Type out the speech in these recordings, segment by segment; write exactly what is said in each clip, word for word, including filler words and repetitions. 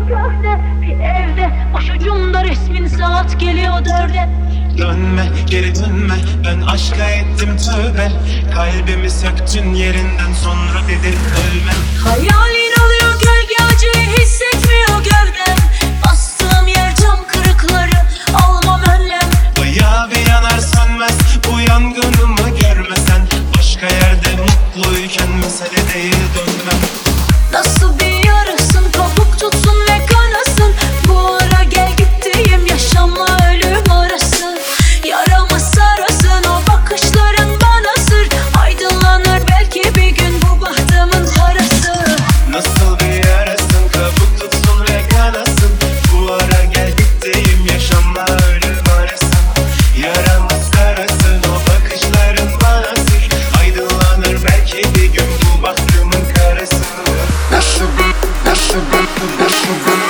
köfte bir evde, başucumda resmin saat geliyor dörde. Dönme, geri dönme, ben aşka ettim tövbe. Kalbimi söktün yerinden, sonra dedin ölme. Hayalin alıyor gölge, acıyı hissetmiyor gövdem. Bastığım yer cam kırıkları, almam önlem. Bayağı bir yanar sönmez bu yangınımı görmesen. Başka yerde mutluyken mesele değil dönmem. Nasıl bir yarasın, kabuk tutsun ve kanasın. Bu ara gel gittiğim yaşamla ölüm arası. Yaramı sarasın, o bakışların bana sır. Aydınlanır belki bir gün bu bahtımın karası. Nasıl bir yarasın, kabuk tutsun ve kanasın. Bu ara gel gittiğim yaşamla ölüm arasın. Yaramı sarasın, o bakışların bana sır. Aydınlanır belki bir gün bu bahtımın karası. Nasıl bir, nasıl bir, nasıl bir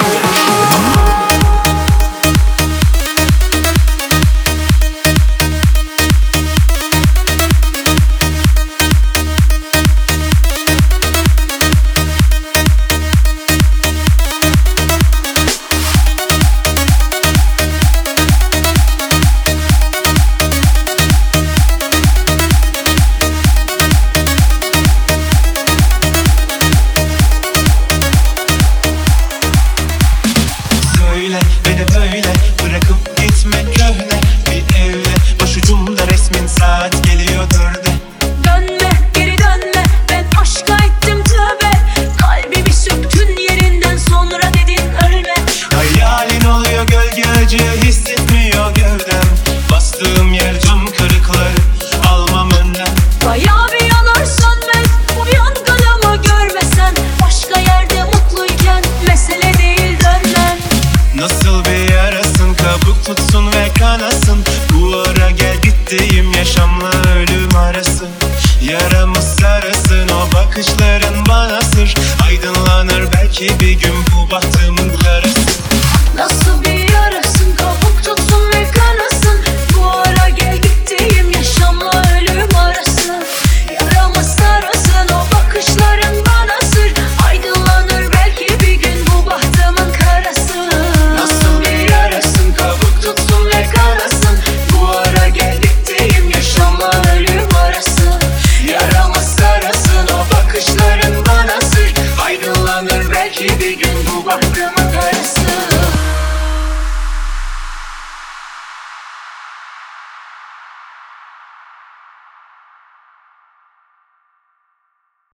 Söyle beni böyle bırakıp gitmek köhne. Bir evde başucumda resmin saat geliyor dörde. Dönme, geri dönme, ben aşka ettim tövbe. Kalbimi söktün yerinden, sonra dedin ölme. Hayalin oluyor gölge, acıyı hissetmiyor gövdem. Bastığım yer cam kırıkları, almam önlem. Bayağı bir yanar sönmez bu yangınımı görmesen. Başka yerde mutluyken mesele değil dönmen. Nasıl bir yarasın, kabuk tutsun ve kanasın. Bu ara gel gittiğim yaşamla ölüm arası. Yaramı sarasın, o bakışların bana sır. Aydınlanır belki bir gün bu bahtımın karası. Nasıl bir